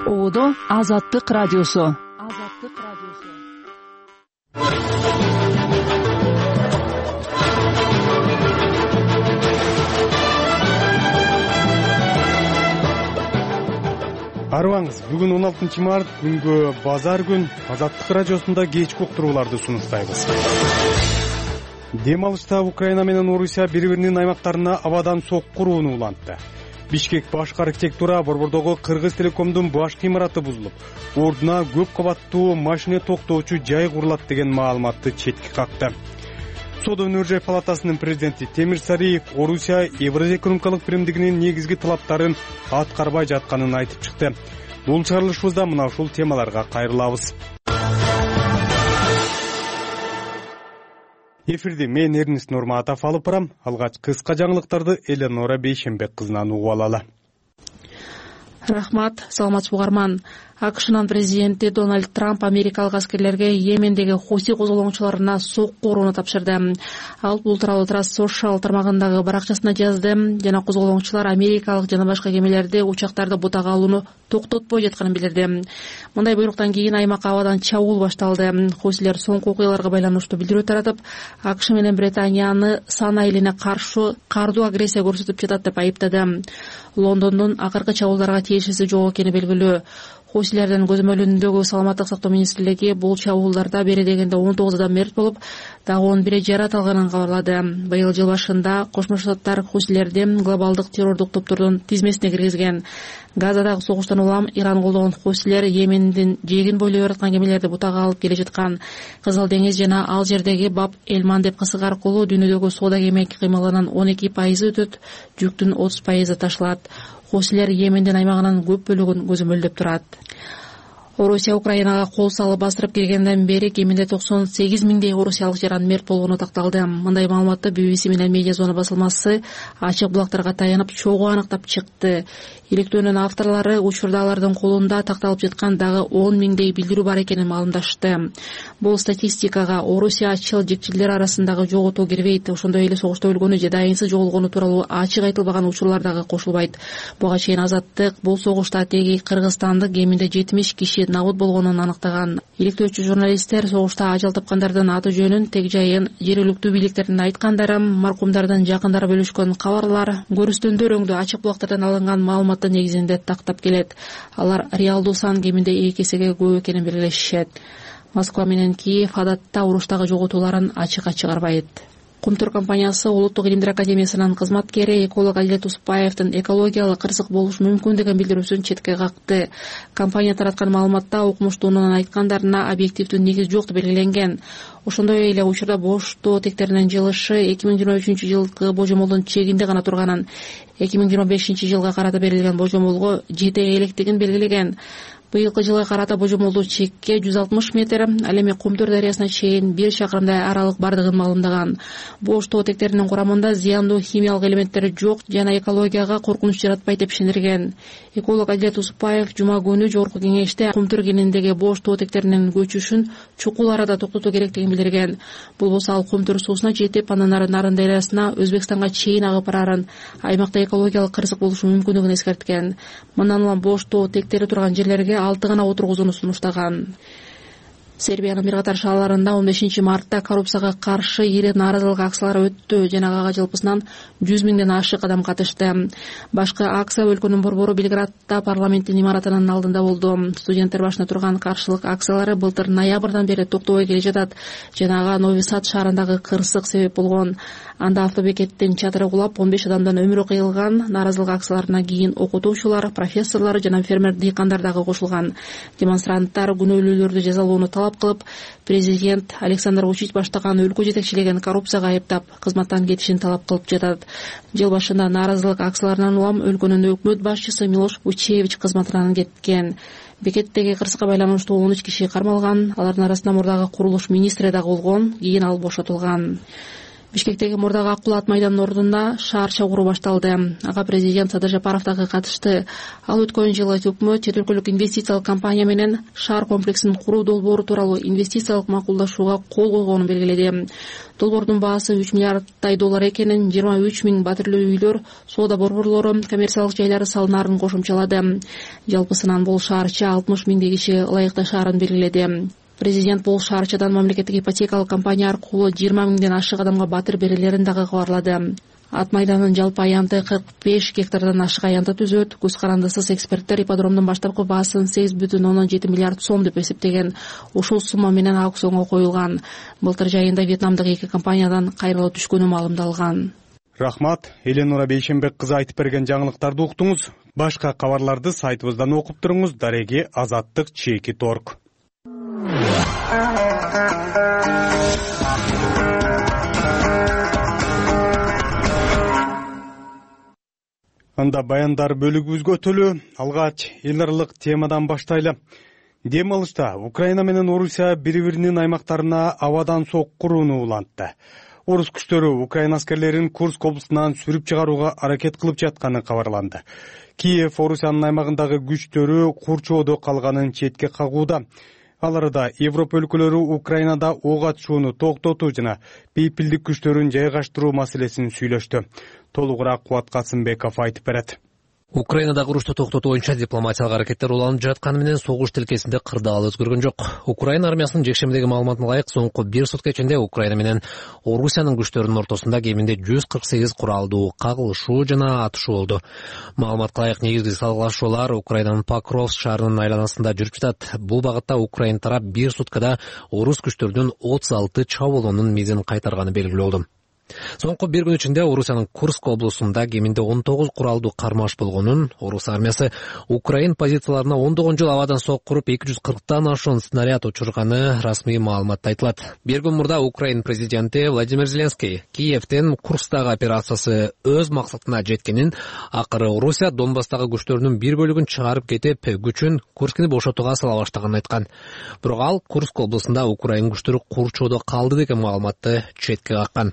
Оодо Азаттык радиосу. Арыбаңыз, бүгүн 16 март күнгө базар күн Азаттык радиосунда кечки уктурууларды сунуштайбыз. Дем алышта Украина менен Орусия бири-биринин аймактарына абадан сокку уруну улантты. Бишкек башкы архитектура борбордогу Кыргыз Телекомдун башкы имараты бузулуп, ордуна көп кабаттуу машина токтоочу жай курулат деген маалыматты четке какты. Соода өнөр жай палатасынын президенти Темир Сариев Орусия Евразия экономикалык биримдигинин негизги талаптарын аткарбай жатканын айтып чыкты. Бул чыгарылышыбызда мына ушул темаларга кайрылабыз. Эфирди мен Эрнест Нурматов алып барам. Алгач кыска жаңылыктарды Эленора Бейшенбек кызынан угуп алалы. Рахмат, саламатсыз угарман. АКШнын президенти Дональд Трамп америкалык аскерлерге Йемендеги Хуси козголоңчуларына сокку урууну тапшырды. Ал бул тууралуу Social тармагындагы баракчасына жазды жана козголоңчулар америкалык жана башка кемелерди учактарды бутага алууну токтотпой жатканын билдирди. Мындай буйруктан кийин аймакка абадан чабуул башталды. Хусилер соңку окуяларга байланыштуу билдирүү таратып, АКШ менен Британияны сан айылына каршы кардуу агрессия көрсөтүп жатат деп айыптады. Лондондун акыркы чабуулдарга тиешеси жок экени белгилүү. Хусилердин көзөмөлүндөгү саламаттык сактоо министрлиги бул чабуулдарда бери дегенде 19 адам мерт болуп, дагы 11 жарат алганын кабарлады. Быйыл жыл башында Кошмо Штаттар хусилерди глобалдык террордук топтордун тизмесине киргизген. Газадагы согуштан улам Иран колдогон хусилер Йемендин жегин бойлой бараткан кемелерди бутага алып келе жаткан. Кызыл деңиз жана ал жердеги Баб Элман деп кысык аркылуу дүйнөдөгү соода кеме кыймылынын 12% өтөт, жүктүн 30% ташылат. Хусилер Йемендин аймагынын көп бөлүгүн көзөмөлдөп турат. Орусия Украинага кол салып бастырып келгенден бери кеминде 98 миңдей орусиялык жаран мерт болгону такталды. Мындай маалыматты BBC менен Медиазона басылмасы ачык булактарга таянып чогуу аныктап чыкты. Иликтөөнүн авторлору учурда алардын колунда такталып жаткан дагы 10 миңдей билдирүү бар экенин маалымдашты. Бул статистикага Орусия ачыл-жекчилер арасындагы жоготуу кирбейт. Ошондой эле согушта өлгөнү же дайынсыз жоголгону тууралуу ачык айтылбаган учурлар дагы кошулбайт. Буга чейин Азаттык бул согушта теги кыргызстандык кеминде 70 киши набыт болгонун аныктаган. Иликтөөчү журналисттер согушта ажал тапкандардын аты жөнүн, тег жайын, жергиликтүү бийликтердин айткандары, маркумдардын жакындары бөлүшкөн кабарлар, көрүстөндөр өңдүү ачык булактардан алынган маалыматтын негизинде тактап келет. Алар реалдуу сан кеминде 2 эсеге көп экенин белгилешет. Москва менен Киев адатта уруштагы жоготууларын ачык чыгарбайт. Кумтур компаниясы Улуттук илимдер академиясынын кызматкери эколог Адилет Усупбаевдин экологиялык кырсык болушу мүмкүн деген билдирүүсүн четке какты. Компания тараткан маалыматта окумуштуунун айткандарына объективдүү негиз жок деп белгиленген. Ошондой эле учурда боштоо тектеринин жылышы 2023 жылкы божомолдун чегинде гана турганын, 2025 жылга карата берилген божомолго жете электигин белгилеген. Быйылкы жылга карата божомолдуу чекке 160 метр, ал эми Кумтур дарыясына чейин 1 чакырымдай аралык бардыгын маалымдаган. Боштоо тектеринин курамында зыяндуу химиялык элементтер жок жана экологияга коркунуч жаратпайт деп ишендирген. Эколог Адилет Усупбаев жума күнү жогорку кеңеште Кумтур кениндеги боштоо тектеринин көчүшүн чукул арада токтотуу керектигин билдирген. Бул болсо ал Кумтур суусуна жетип, андан ары Нарын дарыясына, Өзбекстанга чейин агып барарын, аймакта экологиялык кырсык болушу мүмкүндүгүн эскерткен. Мындан улам боштоо тектери турган жерлерге 6 гана отургузууну сунуштаган. Сербиянын бир катар шаарларында 15 мартта коррупцияга каршы ири нааразылык акциялары өттү жана ага жалпысынан 100 миңден ашык адам катышты. Башкы акция өлкөнүн борбору Белградда парламенттин имаратынын алдында болду. Студенттер башына турган каршылык акциялары былтыр ноябрдан бери токтобой келе жатат жана ага Нови Сад шаарындагы кырсык себеп болгон. Анда автобекеттин чатыры кулап 15 адамдан өмүрү кыйылган. Нааразылык акцияларына кийин окутуучулар, профессорлор жана фермер-дыйкандар дагы кошулган. Демонстранттар күнөөлүүлөрдү жазалоону талап кылып, президент Александр Вучич баштаган өлкө жетекчилеген коррупцияга айыптап, кызматтан кетишин талап кылып жатат. Жыл башында нааразылык акцияларынан улам өлкөнүн өкмөт башчысы Милош Вучевич кызматынан кеткен. Бекеттеги кырсыкка байланыштуу 13 киши кармалган. Алардын арасында мурдагы курулуш министри дагы болгон. Кийин ал бошотулган. Бишкектеги мурдагы ак кулат майданынын ордунда шаарча куруу башталды. Ага президент Садыр Жапаров дагы катышты. Ал өткөн жылы өкмөт чет өлкөлүк инвестициялык компания менен шаар комплексин куруу долбоору тууралуу инвестициялык макулдашууга кол койгонун белгиледи. Долбоордун баасы $3 миллиарддай экенин, 23 000 батирлүү үйлөр, соода борборлору, коммерциялык жайлары салынаарын кошумчалады. Жалпысынан бул шаарча 60 000 киши ылайыкта шаарын белгиледи. Президент бул шаарчадан мамлекеттик ипотекалык компания аркылуу 20 000ден ашык адамга батир берилерин дагы кабарлады. Ат майданынын жалпы аянты 45 гектардан ашык аянты түзөт. Көз карандысыз эксперттер ипподромдун баштапкы баасын 8,7 миллиард сом деп эсептеген. Ушул сумма менен аукционго коюлган. Былтыр жайында Вьетнамдык 2 компаниядан кайрылуу түшкөнү маалымдалган. Рахмат, Эленура Бейшенбек кызы айтып берген жаңылыктарды уктуңуз. Башка кабарларды сайтыбыздан окуп туруңуз. Дареги Азаттык /Торг. Анда баяндар бөлүгүбүзгө өтөлү. Алгач эл аралык темадан баштайлы. Дем алышта Украина менен Орусия бири-биринин аймактарына абадан соккурууну улантты. Орус күчтөрү Украина аскерлерин Курск облусунан сүрүп чыгарууга аракет кылып жатканы кабарланды. Киев Орусиянын аймагындагы күчтөрү курчоодо калганын четке кагууда. Ал арада Европа өлкөлөрү Украинада ок атышууну токтотуу жана бейпилдик күчтөрүн жайгаштыруу маселесин сүйлөштү. Толугураак Кубат Касымбеков айтып берет. Украинадагы урушту токтотуу боюнча дипломатиялык аракеттер уланып жатканы менен согуш тилкесинде кырдаал өзгөргөн жок. Украина армиясынын жекшемдеги маалыматына ылайык соңку 1 сутка ичинде Украина менен Орусиянын күчтөрүнүн ортосунда кеминде 148 куралдуу кагылышуу жана атышуу болду. Маалыматка ылайык негизги салгылашуулар Украинанын Покровск шаарынын айланасында жүрүп жатат. Бул багытта Украина тарап 1 суткада орус күчтөрүнүн 36 чабуулунун мизин кайтарганы белгилүү болду. Соңку 1 күн ичинде Орусиянын Курск облусунда кеминде 19 куралдуу кармаш болгонун, орус армиясы Украин позицияларына 10 жыл абадан соккуруп 240тан ашуун снаряд учурганы расмий маалыматта айтылат. 1 күн мурда Украин президенти Владимир Зеленский Киевтен Курскдагы операциясы өз максатына жеткенин, акыры Орусия Донбасстагы күчтөрүнүн бир бөлүгүн чыгарып кетип, күчүн Курскни бошотууга сала баштаганын айткан. Бирок ал Курск облусунда Украин күчтөрү курчоодо калды деген маалыматты четке каккан.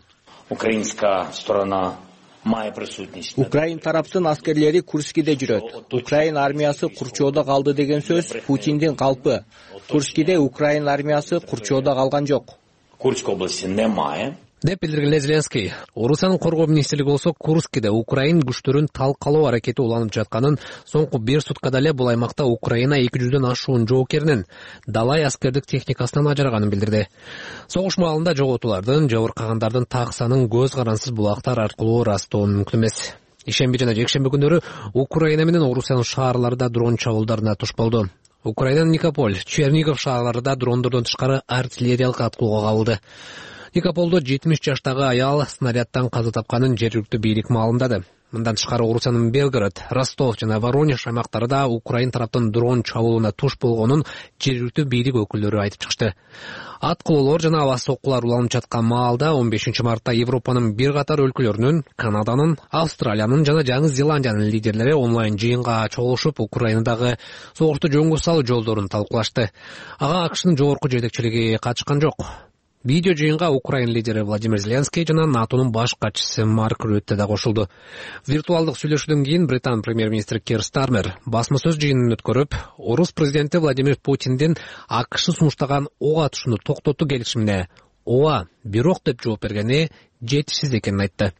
Украин тараптын аскерлери Курскиде жүрөт. Украин армиясы курчоодо калды деген сөз Путиндин калпы. Курскиде Украин армиясы курчоодо калган жок. Курск области немає. Деп билдирген Зеленский. Орусиянын коргоо министрлиги болсо Курскиде Украин күчтөрүн талкалоо аракети уланып жатканын, соңку 1 суткада эле бул аймакта Украина 200дөн ашуун жоокеринин далай аскердик техникасынан ажыраганын билдирди. Согуш маалында жоготуулардын, жабыркагандардын так санын көз карансыз булактар аркылуу ырастоо мүмкүн эмес. Ишемби жана жекшемби күнөрү Украина менен Орусиянын шаарлары да дрон чабуулдарына туш болду. Украинанын Никополь, Чернигов шаарлары да дрондордон тышкары артиллериялык аткууга кабылды. Никополдо 70 жаштагы аял снарядтан каза тапканын жергиликтүү бийлик маалымдады. Мындан тышкары Орусиянын Белгород, Ростов жана Воронеж аймактары да Украин тараптын дрон чабуулуна туш болгонун жергиликтүү бийлик өкүлдөрү айтып чыкты. Ат кулоолор жана аба соккулар уланып жаткан маалда 15 мартта Европанын бир катар өлкөлөрүнүн, Канаданын, Австралиянын жана Жаңы Зеландиянын лидерлери онлайн жыйынга чогулушуп Украинадагы согушту жөнгө салуу жолдорун талкуулашты. Ага АКШнын жогорку жетекчилиги катышкан жок. Видео жыйынга Украин лидери Владимир Зеленский жана НАТОнун баш катчысы Марк Рютте да кошулду. Виртуалдык сүйлөшүүдөн кийин Британ премьер-министри Кир Стармер басма сөз жыйынын өткөрүп, орус президенти Владимир Путиндин АКШ сунуштаган ок атышууну токтотуу келишимине ооба, бирок деп жооп бергени жетишсиз экенин айтты.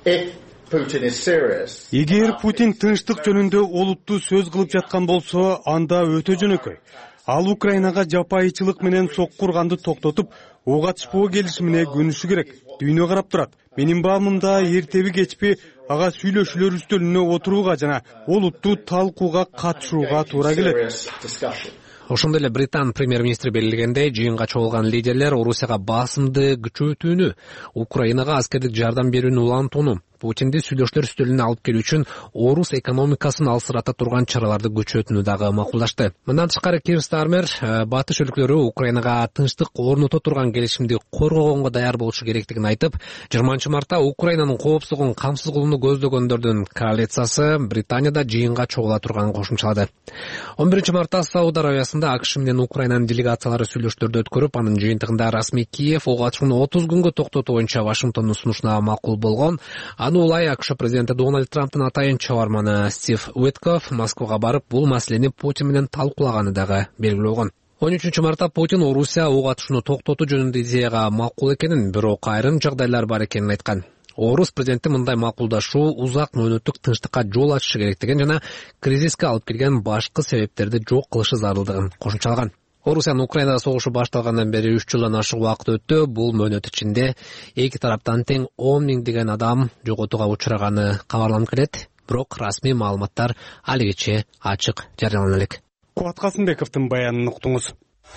Эгер Путин тынчтык жөнүндө олуттуу сөз кылып жаткан болсо, анда өтө жөнөкөй. Ал Украинага жапайычылык менен соккурганды токтотуп, ок атышпоо келишимине көнүшү керек. Дүйнө карап турат. Менин баамымда эртеби кечпи ага сүйлөшүүлөр үстөлүнө отурууга жана олуттуу талкууга катышууга туура келет. Ошондой эле Британ премьер-министри белгилегендей, жыйынга чогулган лидерлер Орусияга басымды күчөтүүнү, Украинага аскердик жардам берүүнү улантууну, Путинди сүйлөштөр үстөлүнө алып келүү үчүн орус экономикасын алсырата турган чараларды күчөтүүнү дагы макулдашты. Мындан тышкары Кир Стармер батыш өлкөлөрү Украинага тынчтык орното турган келишимди коргогонго даяр болушу керектигин айтып, 20-мартта Украинанын коопсуздугун камсыз кылууну көздөгөндөрдүн коалициясы Британияда жыйынга чогула турганын кошумчалады. 11-мартта Сауд Аравиясында АКШ менен Украинанын делегациялары сүйлөштөрдү өткөрүп, анын жыйынтыгында расмий Киев ого ачууну 30 күнгө токтотуу боюнча Вашингтондун сунушуна макул болгон. Аны улай АКШ президенти Дональд Трамптын атайын чабарманы Стив Уиткофф Москвага барып, бул маселени Путин менен талкуулаганы дагы белгилүү болгон. 13-мартта Путин Орусия ого атышууну токтотуу жөнүндө идеяга макул экенин, бирок айрым жагдайлар бар экенин айткан. Орус президенти мындай макулдашуу узак мөөнөттүк тынчтыкка жол ачышы керектигин жана кризиске алып келген башкы себептерди жок кылышы зарылдыгын кошумчалаган. Орусиянын Украинада согушу башталгандан бери 3 жылдан ашык убакыт өттү. Бул мөөнөт ичинде эки тараптан тең 10 миңдеген адам жоготууга учураганы кабарланып келет. Бирок расмий маалыматтар алигиче ачык жарыялана элек. Кубат Касымбековдун баянын уктуңуз.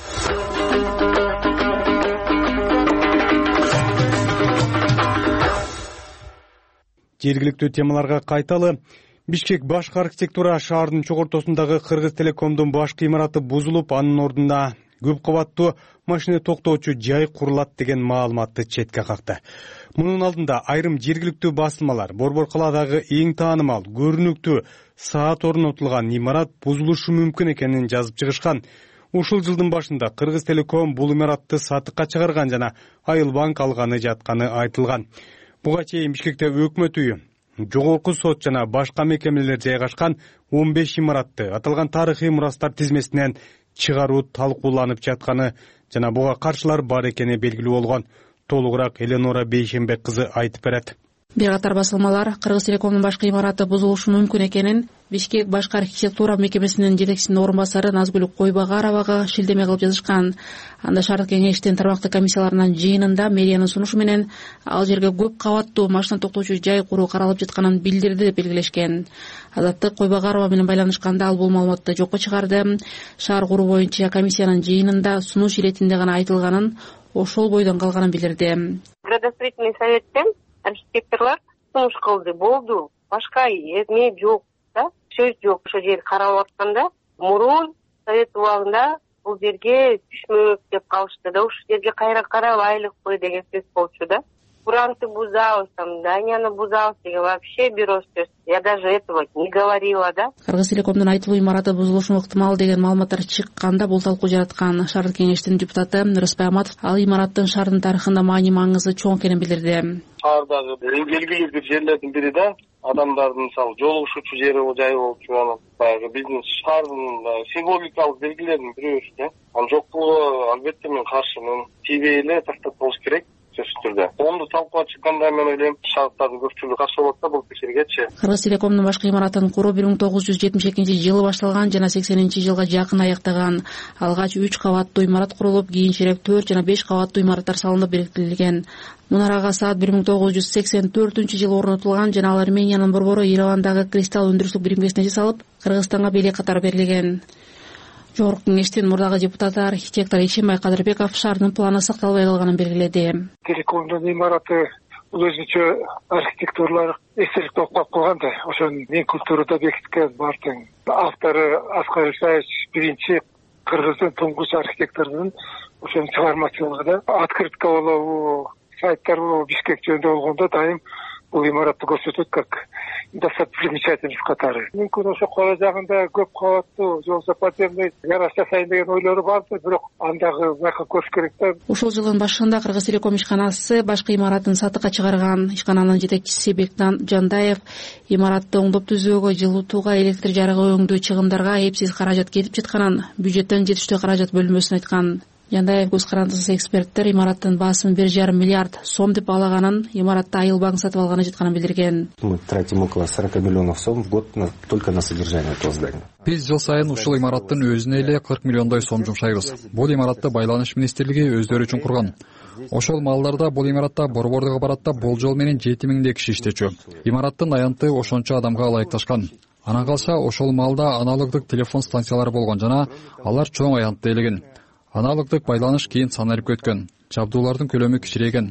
Жергиликтүү темаларга кайталы. Бишкек башкы архитектура шаардын чогортосундагы Кыргыз Телекомдун башкы имараты бузулуп, анын ордуна көп кабаттуу машина токтоочу жай курулат деген маалыматты четке какты. Мунун алдында айрым жергиликтүү басылмалар Борбор калаадагы эң таанымал, көрүнүктүү саат орнотулган имарат бузулушу мүмкүн экенин жазып чыгышкан. Ушул жылдын башында Кыргыз Телеком бул имаратты сатыкка чыгарган жана Айылбанк алганы жатканы айтылган. Буга чейин Бишкекте өкмөт үйү, жогорку сот жана башка мекемелер жайгашкан 15 имаратты аталган тарыхый мурастар тизмесинен чыгаруу талкууланып жатканы жана буга каршылар бар экени белгилүү болгон. Толугураак Эленора Бейшембек кызы айтып берет. Бир катар басылмалар Кыргыз Телекомдун башкы имараты бузулушу мүмкүн экенин Бишкек башкы архитектура мекемесинин жетекчисинин орун басары Назгүл Койбагаровага шилдеме кылып жазышкан. Анда шаардык кеңештин тармактык комиссияларынын жыйынында мэриянын сунушу менен ал жерге көп кабаттуу машина токтоочу жай куруу каралып жатканын билдирди деп белгилешкен. Азаттык Койбагарова менен байланышканда ал бул маалыматты жокко чыгарды. Шаар куруу боюнча комиссиянын жыйынында сунуш иретинде гана айтылганын, ошол бойдон калганын билдирди. Градостроительный советтен архитекторлор сунуш кылды, болду. Башка эме жок да, сөз жок. Ошол жер каралып атканда мурун совет убагында бул жерге түшмөк деп калышты да, ушул жерге кайра карабайлыкпы деген сөз болчу да. Куранты бузабыз, там, Данияны бузабыз деген вообще бирөө сөз. Я даже этого не говорила, да. Кыргыз Телекомдун айтылуу имараты бузулушу ыктымал деген маалыматтар чыкканда бул талкуу жараткан шаардык кеңештин депутаты Рыспай Аматов ал имараттын шаардын тарыхында маани маңызы чоң экенин билдирди. Шаардагы белгилүү бир жерлердин бири да, адамдардын мисалы жолугушуучу жери жай болчу, анан баягы биздин шаардын символикалык белгилеринин бирөөсү да. Анын жоктугу албетте мен каршымын. Тийбей эле тактап болуш керек. Онду талкууга чыкканда мен ойлойм шаардардын көпчүлүгү каршы болот да бул пикиргечи. Кыргыз Телекомдун башкы имаратын куруу 1972-жылы башталган жана 80-жылга жакын аяктаган. Алгач 3 кабаттуу имарат курулуп, кийинчерээк 4 жана 5 кабаттуу имараттар салынып бириктирилген. Мунарага саат 1984-жылы орнотулган жана ал Армениянын борбору Еревандагы кристалл өндүрүшүк биримгесине жасалып, Кыргызстанга бийлик катары берилген. Жогорку кеңештин мурдагы депутаты архитектор Ишембай Кадырбеков шаардын планы сакталбай калганын белгиледи. Телекомдун имараты бул өзүнчө архитектуралык эстелик болуп калган да. Ошонун мен культурада бекиткен бартын автору Аскар Исаевич биринчи кыргыздын туңгуч архитекторунун ошонун чыгармачылыгы да. Открытка болобу, сайттар болобу Бишкек жөнүндө болгондо дайым бул имаратты көрсөтөт как достопримечательность катары. Мүмкүн ошо кора жагында көп кабаттуу же болбосо подземный гараж жасайын деген ойлору барды, бирок андагы байка көрүш керек да. Ушул жылдын башында Кыргыз Телеком ишканасы башкы имаратын сатыкка чыгарган. Ишкананын жетекчиси Бектан Жандаев имаратты оңдоп түзүүгө, жылытууга, электр жарыгы өңдүү чыгымдарга эпсиз каражат кетип жатканын, бюджеттен жетиштүү каражат бөлүнбөсүн айткан. Жандаев көз карандысыз эксперттер имараттын баасын 1,5 миллиард сом деп багалаганын, имаратты Айылбанк сатып алганы жатканын билдирген. Мы тратим около 40 миллионов сом в год только на содержание этого здания. Биз жыл сайын ушул имараттын өзүнө эле 40 миллиондой сом жумшайбыз. Бул имаратты Байланыш министрлиги өздөрү үчүн курган. Ошол малдарда бул имаратта борбордук аппаратта болжол менен 7000 киши иштечү. Имараттын аянты ошончо адамга ылайыкташкан. Анан калса ошол малда аналогдук телефон станциялары болгон жана алар чоң аянтты ээлеген. Аналогдук байланыш кийин саналып өткөн. Жабдуулардын көлөмү кичирейген.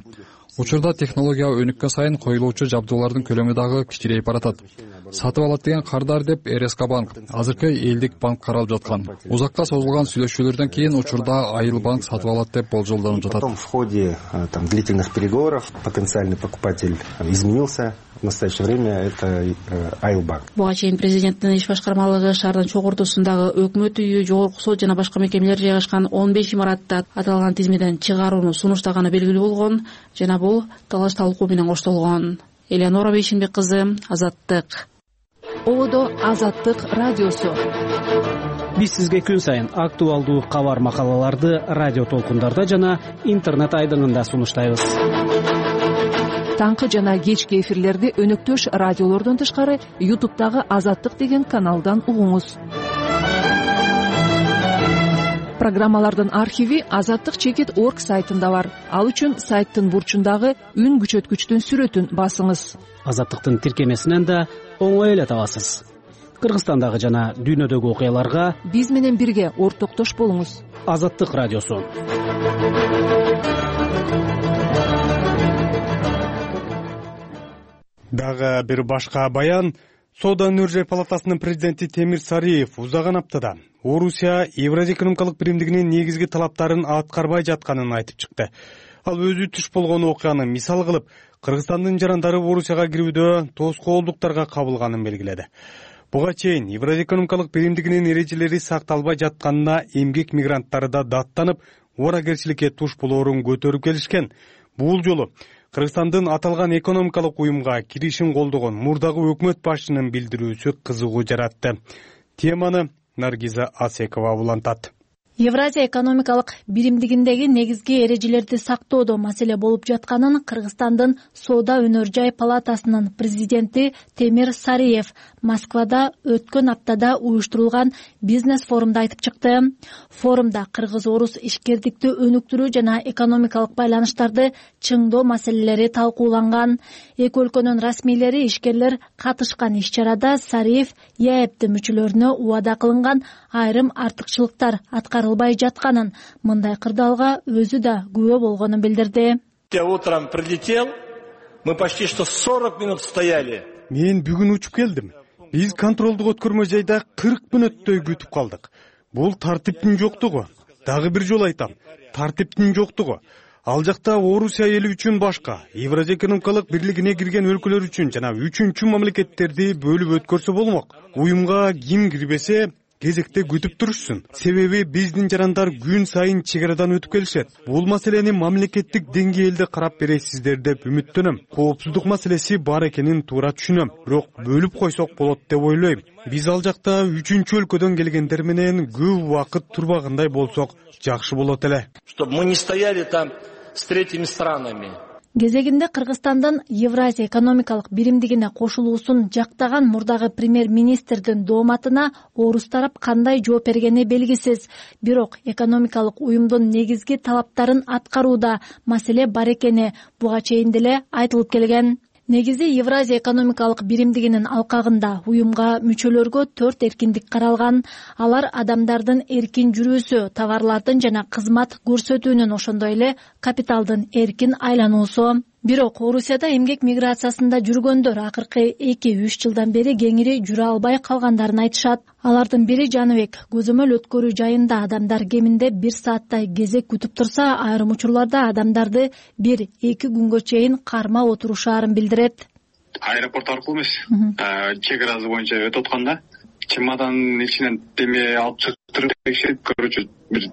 Учурда технология өнүккөн сайын коюлуучу жабдуулардын көлөмү дагы кичирейип баратат. Сатып алат деген кардар деп РСК банк азыркы элдик банк каралып жаткан. Узакка созулган сүйлөшүүлөрдөн кийин учурда Айыл банк сатып алат деп болжолдонуп жатат. В ходе длительных переговоров потенциальный покупатель изменился. В настоящее время это Айыл банк. Буга чейин президенттин иш башкармалыгы шаардын чогуу ортосундагы өкмөт үйү, жогорку сот жана башка мекемелер жайгашкан 15 имаратты аталган тизмеден чыгарууну сунуштаганы белгилүү болгон жана бул талаш талкуу менен коштолгон. Элеонора Бейшенбек кызы, Азаттык. Одо Азаттык радиосу. Биз сизге күн сайын актуалдуу кабар макалаларды радио толкундарда жана интернет айдыңында сунуштайбыз. Таңкы жана кечки эфирлерди өнөктөш радиолордон тышкары YouTube'дагы Азаттык деген каналдан угуңуз. Программалардын архиви azattik.org сайтында бар. Ал үчүн сайттын бурчундагы үн күчөткүчтүн сүрөтүн басыңыз. Азаттыктын тиркемесинен да оңой эле табасыз. Кыргызстандагы жана дүйнөдөгү окуяларга биз менен бирге ортоктош болуңуз. Азаттык радиосу. Дагы бир башка баян. Соода өнөр жай палатасынын президенти Темир Сариев узаган аптада Орусия Евразия экономикалык биримдигинин негизги талаптарын аткарбай жатканын айтып чыкты. Ал өзү туш болгон окуяны мисал кылып, Кыргызстандын жарандары Орусияга кирүүдө тоскоолдуктарга кабылганын белгиледи. Буга чейин Евразия экономикалык биримдигинин эрежелери сакталбай жатканына эмгек мигранттары да даттанып, орагерчиликке туш болоорун көтөрүп келишкен. Бул жолу Кыргызстандын аталган экономикалык уюмга киришин колдогон мурдагы өкмөт башчынын билдирүүсү кызыгуу жаратты. Теманы Наргиза Асекова улантат. Евразия экономикалык биримдигиндеги негизги эрежелерди сактоодо маселе болуп жатканын Кыргызстандын Соода өнөр жай палатасынын президенти Темир Сариев Москвада өткөн аптада уюштурулган бизнес форумда айтып чыкты. Форумда кыргыз-орус ишкердикти өнүктүрүү жана экономикалык байланыштарды чыңдоо маселелери талкууланган. Эки өлкөнүн расмийлери, ишкерлер катышкан иш-чарада Сариев ЯЭПТин мүчөлөрүнө убада кылынган айрым артыкчылыктар аткарылбай жатканын, мындай кырдаалга өзү да күбө болгонун билдирди. Я утром прилетел, мы почти что 40 минут стояли. Мен бүгүн учуп келдим. Биз контролдук өткөрмө жайда 40 мүнөттөй күтүп калдык. Бул тартиптин жоктугу. Дагы бир жолу айтам, тартиптин жоктугу. Ал жакта Орусия эли үчүн башка, Евразия экономикалык бирлигине кирген өлкөлөр үчүн жана үчүнчү мамлекеттерди бөлүп өткөрсө болмок. Уюмга ким кирбесе кезекте күтүп турушсун. Себеби биздин жарандар күн сайын чек арадан өтүп келишет. Бул маселени мамлекеттик деңгээлде карап бересиздер деп үмүттөнөм. Коопсуздук маселеси бар экенин туура түшүнөм. Бирок бөлүп койсок болот деп ойлойм. Биз ал жакта үчүнчү өлкөдөн келгендер менен көп убакыт турбагандай болсок жакшы болот эле. Чтобы мы не стояли там с третьими странами. Кезегинде Кыргызстандын Евразия экономикалык биримдигине кошулуусун жактаган мурдагы премьер-министрдин дооматына орус тарап кандай жооп бергени белгисиз. Бирок экономикалык уюмдун негизги талаптарын аткарууда маселе бар экени буга чейин деле айтылып келген. Негизи Евразия экономикалык биримдигинин алкагында уюмга мүчөлөргө 4 эркиндик каралган. Алар адамдардын эркин жүрүүсү, товарлардын жана кызмат көрсөтүүнүн, ошондой эле капиталдын эркин айлануусу. Бирок Орусияда эмгек миграциясында жүргөндөр акыркы 2-3 жылдан бери кеңири жүрө албай калгандарын айтышат. Алардын бири Жаныбек. Көзөмөл өткөрүү жайында адамдар кеминде 1 сааттай кезек күтүп турса, айрым учурларда адамдарды 1-2 күнгө чейин кармап отурушаарын билдирет. Аэропорт аркылуу эмес, чек арасы боюнча өтүп атканда чемоданын ичинен деме алып чыгып текшерип, короче,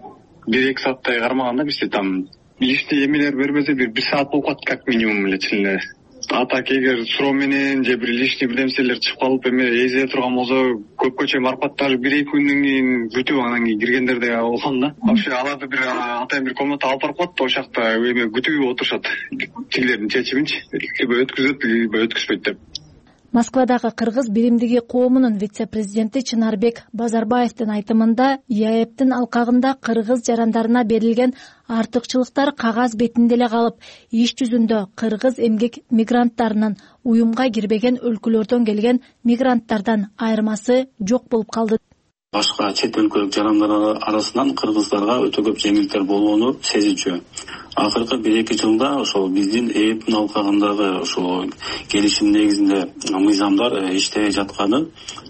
1-2 сааттай кармаганда бизде там лишний эмелер бербесе 1 саат болуп калат как минимум эле чынында. Атак эгер суроо менен же бир лишний билемселер чыгып калып эме эзеде турган болсо көпкө чейин барып даже 1-2 күндөн кийин күтүп анан кийин киргендер да болгон да. Вообще аларды бир атайын бир комната алып барып коет, ошол жакта эме күтүүгө отурушат. Тигилердин чечиминчи, либо өткүзөт, либо өткүзбөйт деп. Москвадагы кыргыз биримдиги коомунун вице-президенти Чынарбек Базарбаевдин айтымында ЯЭПТин алкагында кыргыз жарандарына берилген артыкчылыктар кагаз бетинде эле калып, иш жүзүндө кыргыз эмгек мигранттарынын уюмга кирбеген өлкөлөрдөн келген мигранттардан айырмасы жок болуп калды. башка чет өлкөлүк жарандар арасынан кыргыздарга өтө көп жеңилдиктер болгону сезилчү. Акыркы 1-2 жылда ошол биздин ээптин алкагындагы ошол келишим негизинде мыйзамдар иштебей жатканы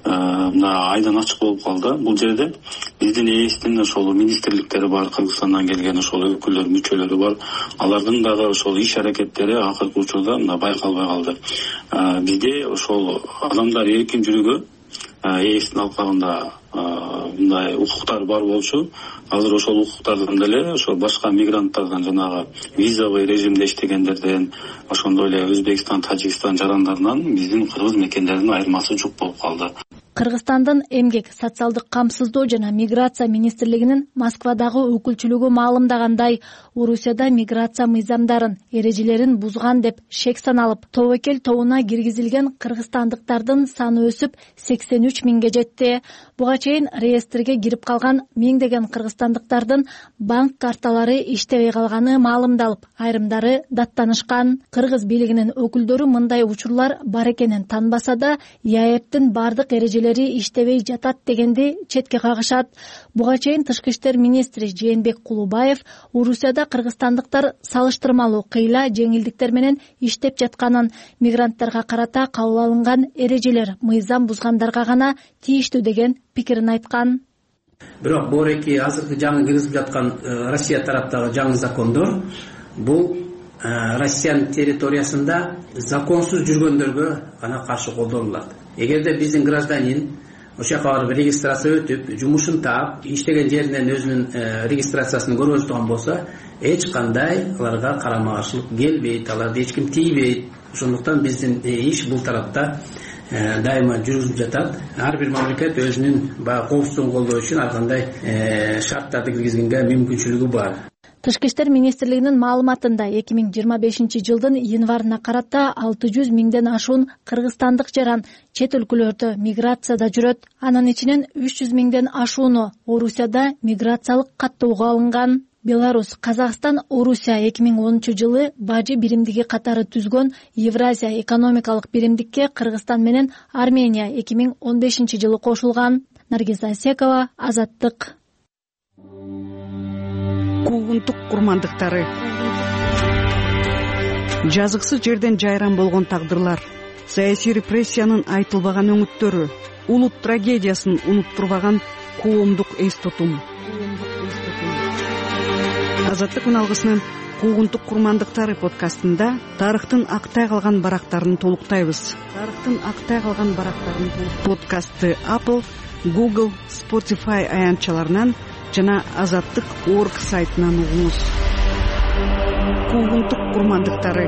мына айдан ачык болуп калды. Бул жерде биздин ээстин ошол министрликтери бар, Кыргызстандан келген ошол өкүлдөр, мүчөлөрү бар. Алардын дагы ошол иш аракеттери акыркы учурда мына байкалбай калды. Бизде ошол адамдар эркин жүрүүгө ээстин алкагында мындай укуктар бар болчу. Азыр ошол укуктардан деле ошол башка мигранттардан, жанагы визовый режимде иштегендерден, ошондой эле Өзбекстан, Тажикстан жарандарынан биздин кыргыз мекендеринин айырмасы жок болуп калды. Кыргызстандын эмгек, социалдык камсыздоо жана миграция министрлигинин Москвадагы өкүлчүлүгү маалымдагандай, Орусияда миграция мыйзамдарын, эрежелерин бузган деп шек саналып, тобокел тобуна киргизилген кыргызстандыктардын саны өсүп 83 миңге жетти. Буга чейин реестрге кирип калган миңдеген кыргызстандыктардын банк карталары иштебей калганы маалымдалып, айрымдары даттанышкан. Кыргыз бийлигинин өкүлдөрү мындай учурлар бар экенин танбаса да, ЯЭПтин бардык эрежелери иштебей жатат дегенди четке кагышат. Буга чейин тышкы иштер министри Жээнбек Кулубаев Орусияда кыргызстандыктар салыштырмалуу кыйла жеңилдиктер менен иштеп жатканын, мигранттарга карата кабыл алынган эрежелер мыйзам бузгандарга гана тийиштүү деген пикирин айткан. Бирок бореки азыркы жаңы киргизип жаткан Россия тараптагы жаңы закондор бул Россиянын территориясында законсуз жүргөндөргө гана каршы колдонулат. Эгерде биздин гражданин ошол жака барып регистрация өтүп, жумушун таап, иштеген жеринен өзүнүн регистрациясын көргөзүп турган болсо, эч кандай аларга карама каршылык келбейт, аларды эч ким тийбейт. Ошондуктан биздин иш бул тарапта дайыма жүрүлүп жатат. Ар бир мамлекет өзүнүн баягы коопсуздугун колдоо үчүн ар кандай шарттарды киргизгенге мүмкүнчүлүгү бар. Тышкы иштер министрлигинин маалыматында 2025 жылдын январына карата 600 миңден ашуун кыргызстандык жаран чет өлкөлөрдө миграцияда жүрөт. Анын ичинен 300 миңден ашууну Орусияда миграциялык каттоого алынган. Беларусь, Казакстан, Орусия 2010 жылы бажы биримдиги катары түзгөн Евразия экономикалык биримдикке Кыргызстан менен Армения 2015 жылы кошулган. Наргиза Асекова, Азаттык. Куугунтук курмандыктары, жазыксыз жерден жайран болгон тагдырлар, саясий репрессиянын айтылбаган өңүттөрү, улут трагедиясын унуттурбаган коомдук эс тутум. Азаттык үналгысынын Куугунтук курмандыктары подкастында тарыхтын актай калган барактарын толуктайбыз. Подкастты Apple, Google, Spotify аянтчаларынан жана Азаттык.org сайтынан угуңуз. Куугунтук курмандыктары.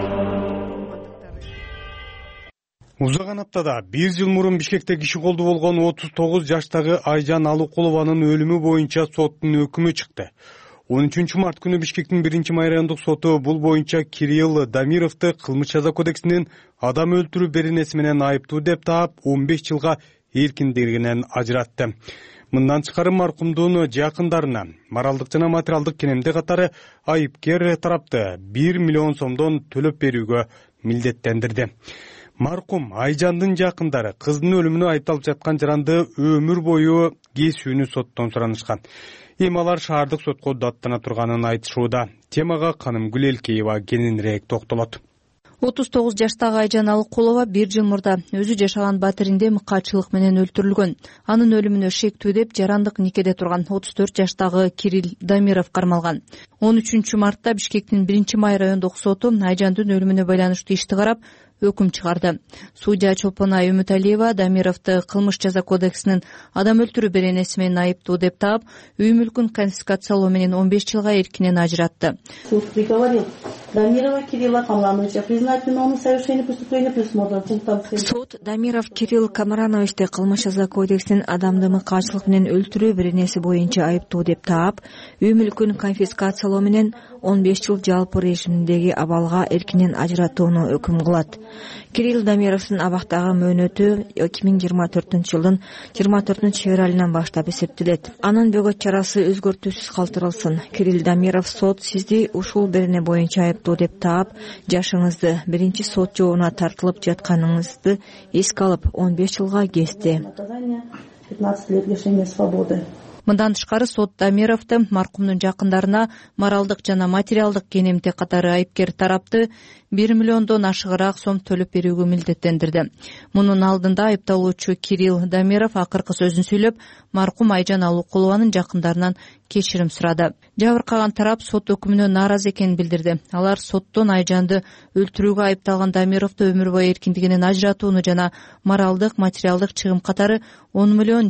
Узаган аптада 1 жыл мурун Бишкекте киши колду болгон 39 жаштагы Айжан Алыкулованын өлүмү боюнча соттун өкүмү чыкты. 13 март күнү Бишкектин 1-май райондук соту бул боюнча Кирилл Дамировду кылмыш жаза кодексинин адам өлтүрүү беренеси менен айыптуу деп таап 15 жылга эркиндигинен ажыратты. Мындан тышкары маркумдун жакындарына моралдык жана материалдык кенемде катары айыпкер тарапты 1 миллион сомдон төлөп берүүгө милдеттендирди. Маркум Айжандын жакындары кыздын өлүмүнө айыпталып жаткан жаранды өмүр бою кесүүнү соттон суранышкан. Эми алар шаардык сотко даттана турганын айтышууда. Темага Каным Гүлелкеева кененирээк токтолот. 39 жаштагы Айжан Алыкулова 1 жыл мурда өзү жашаган батиринде мыкаачылык менен өлтүрүлгөн. Анын өлүмүнө шектүү деп жарандык никеде турган 34 жаштагы Кирилл Дамиров кармалган. 13 мартта Бишкектин 1-май райондук соту Айжандын өлүмүнө байланыштуу ишти карап өкүм чыгарды. Судья Чолпонай Үмүталиева Дамировду кылмыш жаза кодексинин адам өлтүрүү беренеси менен айыптуу деп таап, үй мүлкүн конфискациялоо менен 15 жылга эркинен ажыратты. Суд приговорил Дамирова Кирилла Камрановича признать виновным в совершении преступления предусмотренного пунктом 7. Суд Дамиров Кирилл Камрановичти кылмыш жаза кодексинин адамды мыкаачылык менен өлтүрүү беренеси боюнча айыптуу деп таап, үй мүлкүн конфискациялоо менен 15 жыл жалпы режимдеги абалга эркинен ажыратууну өкүм кылат. Кирилл Дамировдун абактагы мөөнөтү 2024 жылдын 24 февралынан баштап эсептелет. Анын бөгөт чарасы өзгөртүүсүз калтырылсын. Кирилл Дамиров сот сизди ушул берене боюнча айыптуу деп таап, жашыңызды биринчи сот жообуна тартылып жатканыңызды эске алып 15 жылга кести. 15 лет лишения свободы. Мындан тышкары сот Дамировду маркумдун жакындарына моралдык жана материалдык кенемтек катары айыпкер тарапты 1 миллиондон ашыгыраак сом төлөп берүүгө милдеттендирди. Мунун алдында айыпталуучу Кирилл Дамиров акыркы сөзүн сүйлөп, маркум Айжан Алыкулованын жакындарынан кечирим сурады. Жабыркаган тарап сот өкүмүнө нааразы экенин билдирди. Алар соттон Айжанды өлтүрүүгө айыпталган Дамировду өмүр бою эркиндигинен ажыратууну жана моралдык, материалдык чыгым катары 10 миллион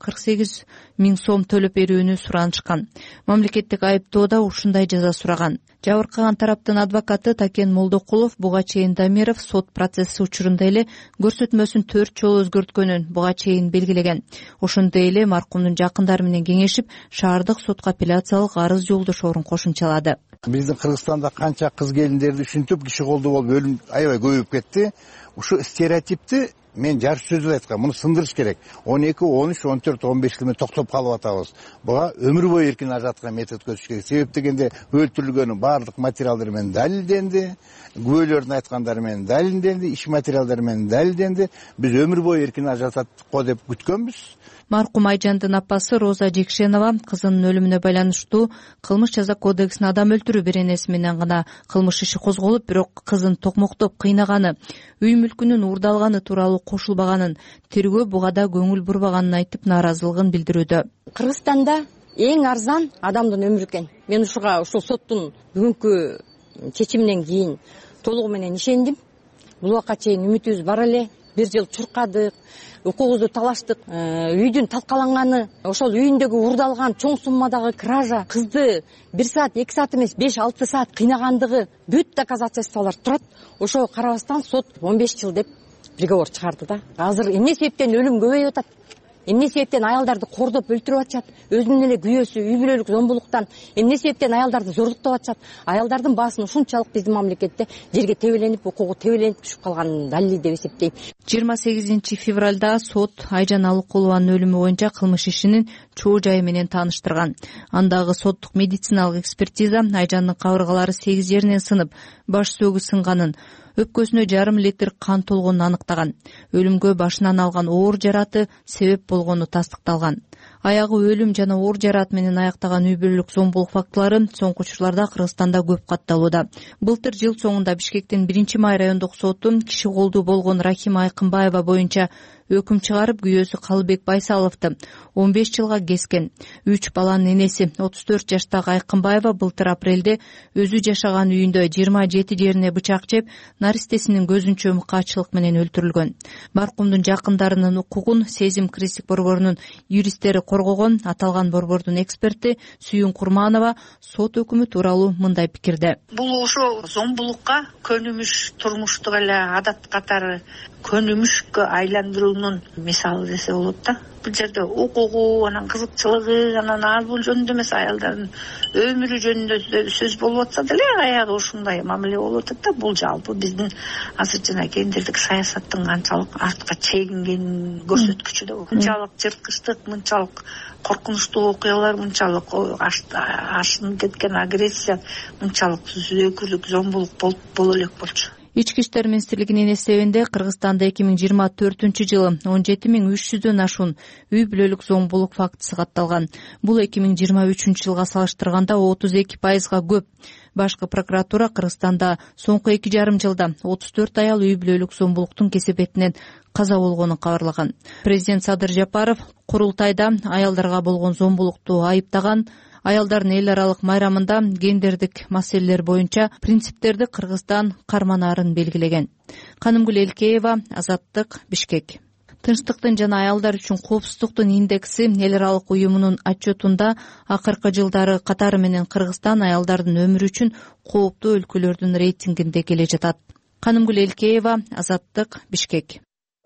748 миң сом төлөп берүүнү суранышкан. Мамлекеттик айыптоо да ушундай жаза сураган. Жабыркаган тараптын адвокаты Такен Молдокулов буга чейин Дамиров сот процесси учурунда эле көрсөтмөсүн 4 жолу өзгөрткөнүн буга чейин белгилеген. Ошондой эле маркумдун жакындары менен кеңешип, шаардык сотко апелляциялык арыз жолдошоорун кошумчалады. Биздин Кыргызстанда канча кыз келиндерди ушинтип киши колдуу болуп өлүм аябай көбөйүп кетти. Ушу стереотипти мен жар сөзүп айткам, муну сындырыш керек. 12, 13, 14, 15 жылмен токтоп калып атабыз. Буга өмүр бою эркин ажыраткан метод көзүш керек. Себеп дегенде өлтүрүлгөнү баардык материалдар менен далилденди, күбөлөрдүн айткандары менен далилденди, иш материалдары менен далилденди. Биз өмүр бою эркин ажыратат го деп күткөнбүз. Маркум Айжандын апасы Роза Жекшенова кызынын өлүмүнө байланыштуу кылмыш жаза кодексине адам өлтүрүү беренеси менен гана кылмыш иши козголуп, бирок кызын токмоктоп кыйнаганы, үй мүлкүнүн уурдалганы тууралуу кошулбаганын, тергөө буга да көңүл бурбаганын айтып нааразылыгын билдирүүдө. Кыргызстанда эң арзан адамдын өмүрү экен. Мен ушул соттун бүгүнкү чечиминен кийин толугу менен ишендим. Бул убакка чейин үмүтүбүз бар эле. 1 жыл чуркадык, укугубузду талаштык, үйдүн талкаланганы, ошол үйүндөгү уурдалган чоң суммадагы кража, кызды 1 саат, 2 саат эмес 5-6 саат кыйнагандыгы бүт доказательстволор турат. Ошого карабастан сот 15 жыл деп приговор чыгарды да. Азыр эмне себептен өлүм көбөйүп атат? Эмне себептен аялдарды кордоп өлтүрүп атышат? Өзүнүн эле күйөөсү үй бүлөлүк зомбулуктан эмне себептен аялдарды зордуктап атышат? Аялдардын баасын ушунчалык биздин мамлекетте жерге тебеленип, укугу тебеленип түшүп калганын далили деп эсептейм. 28 февралда сот Айжан Алыкулованын өлүмү боюнча кылмыш ишинин чоо жайы менен тааныштырган. Андагы соттук медициналык экспертиза Айжандын кабыргалары 8 жеринен сынып, баш сөөгү сынганын, өпкөсүнө 1,5 литр кан толгонун аныктаган. Өлүмгө башынан алган оор жараты себеп болгону тастыкталган. Аягы өлүм жана оор жарат менен аяктаган үй бүлөлүк зомбулук фактылары соңку учурларда Кыргызстанда көп катталууда. Былтыр жыл соңунда Бишкектин 1-май райондук соту киши колдуу болгон Рахима Айкынбаева боюнча өкүм чыгарып, күйөөсү Калыбек Байсаловду 15 жылга кескен. 3 баланын энеси 34 жаштагы Айкынбаева былтыр апрелде өзү жашаган үйүндө 27 жерине бычак жеп, наристесинин көзүнчө мыкаачылык менен өлтүрүлгөн. Маркумдун жакындарынын укугун Сезим Кристик борборунун юристтери коргогон. Аталган борбордун эксперти Сүйүн Курманова сот өкүмү тууралуу мындай пикирде. Бул ошо зомбулукка көнүмүш, турмуштук эле адат катары көнүмүшкө айландыруунун мисалы десе болот да. Бул жерде укугу, анан кызыкчылыгы, анан ал бул жөнүндө эмес, аялдардын өмүрү жөнүндө сөз болуп атса деле аягы ушундай мамиле болуп атат да. Бул жалпы биздин азыр жана гендердик саясаттын канчалык артка чегингенин көрсөткүчү да. Мынчалык жырткычтык, мынчалык коркунучтуу окуялар, мынчалык ашынып кеткен агрессия, мынчалык зөөкүрлүк, зомбулук боло элек болчу. Ички иштер министрлигинин эсебинде Кыргызстанда 2024-жылы 17.300дөн ашуун үй бүлөлүк зомбулук фактысы катталган. Бул 2023-жылга салыштырганда 32%га көп. Башкы прокуратура Кыргызстанда соңку 2,5 жылда 34 аял үй бүлөлүк зомбулуктун кесепетинен каза болгонун кабарлаган. Президент Садыр Жапаров курултайда аялдарга болгон зомбулукту айыптаган. Аялдардын эл аралык майрамында гендердик маселелер боюнча принциптерди Кыргызстан карманаарын белгилеген. Канымгүл Элкеева, Азаттык, Бишкек. Тынчтыктын жана аялдар үчүн коопсуздуктун индекси эл аралык уюмунун отчетунда акыркы жылдары катары менен Кыргызстан аялдардын өмүрү үчүн кооптуу өлкөлөрдүн рейтингинде келе жатат. Канымгүл Элкеева, Азаттык, Бишкек.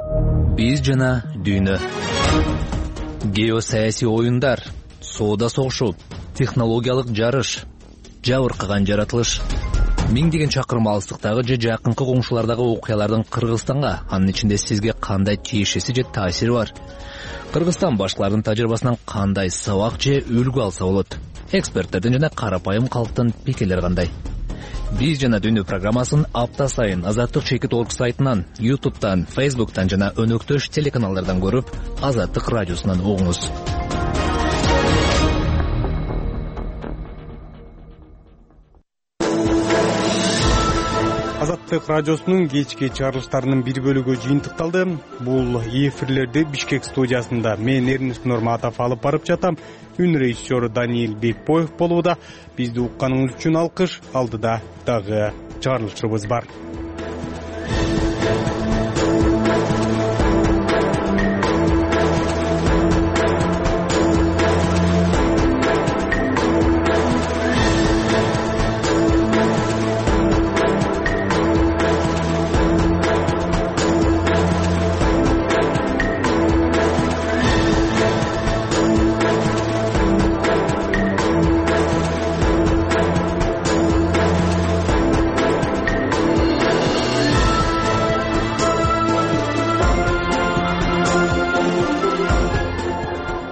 Биз жана дүйнө. Геосаясий оюндар, соода согушу, технологиялык жарыш, жабыркаган жаратылыш. Миңдеген чакырым алыстыктагы же жакынкы коңшулардагы окуялардын Кыргызстанга, анын ичинде сизге кандай тиешеси же таасири бар? Кыргызстан башкалардын тажрыйбасынан кандай сабак же үлгү алса болот? Эксперттердин жана карапайым калктын пикирлери кандай? Биз жана Дүйнө программасын апта сайын Азаттык чекит орг сайтынан, YouTube'дан, Facebook'tan жана өнөктөш телеканалдардан көрүп, Азаттык радиосунан угуңуз. Азаттык радиосунун кечки чыгарылыштарынын бир бөлүгү жыйынтыкталды. Бул эфирлерди Бишкек студиясында мен Эрнест Нурматов алып барып жатам. Үн режиссеру Даниил Бекбоев болууда. Бизди укканыңыз үчүн алкыш. Алдыда дагы чыгарылышыбыз бар.